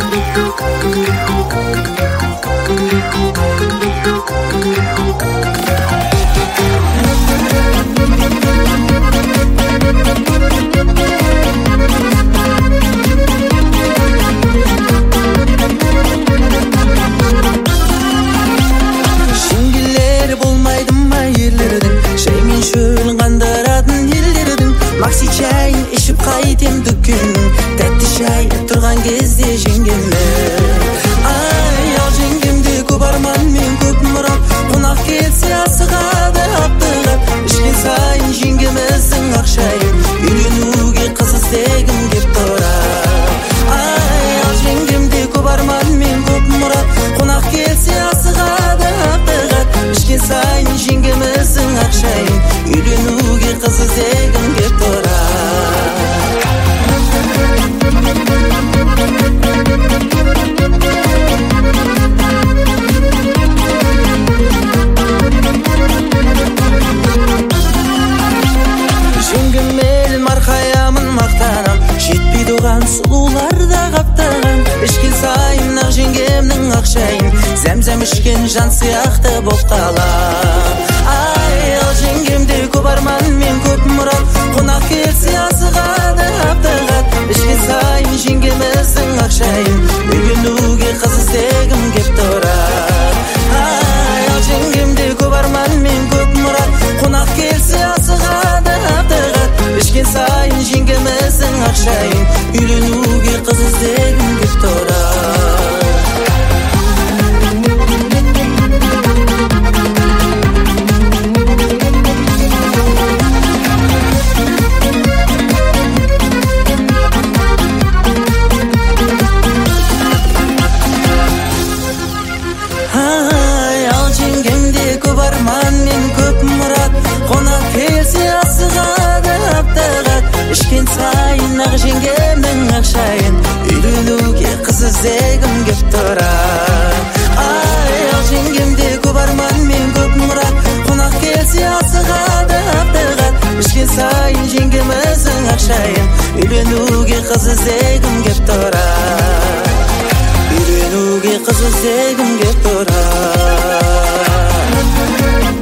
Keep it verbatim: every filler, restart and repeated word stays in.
Макси чай ішіп қайтем дүкен, тәтті шай тұрған кезде жеңгемді. Ай, ал жеңгемде көп арман мен көп мұрат, қонақ келсе асығады аптығат. Ішкен сайын жеңгеміздің ақ шайын, үйленуге қыз іздегім кеп тұрар. Ай, ал жеңгемде көп арман мен көп мұрат, қонақ келсе асығады аптығат. Ішкен сайын жеңгеміздің ақ шайын, үйленуге қыз іздегім кеп тұрар. Жеңгемел марқаямын мақтанам, жетпейді оған сұлуларда қаптаған. Ішкен сайын ақ жеңгемнің ақ шайын, зәм-зәм ішкен жан сияқты боп қалам. Ай, ал жеңгемде көп арман мен көп мұрат, қонақ келсе асығады аптығат. Ішкен сайын жеңгеміздің ақ шайын, үйленуге қыз іздегім кеп тұрар. Ай, ал жеңгемде көп арман мен көп мұрат, қонақ келсе асығады аптығат. Ішкен сайын жеңгеміздің ақ шайын, үйленуге қыз іздегім кеп тұрар. Ай, ал жеңгемде көп арман мен көп мұрат, қонақ келсе асығады аптығат. Ішкен сайын ақ жеңгемнің ақ шайын, үйленуге қыз іздегім кеп тұрар. Ай, ал жеңгемде көп арман мен көп мұрат, қонақ келсе асығады аптығат. Ішкен сайын жеңгеміздің ақ шайын, үйленуге қыз іздегім кеп тұрар. Үйленуге қыз іздегім кеп тұрар.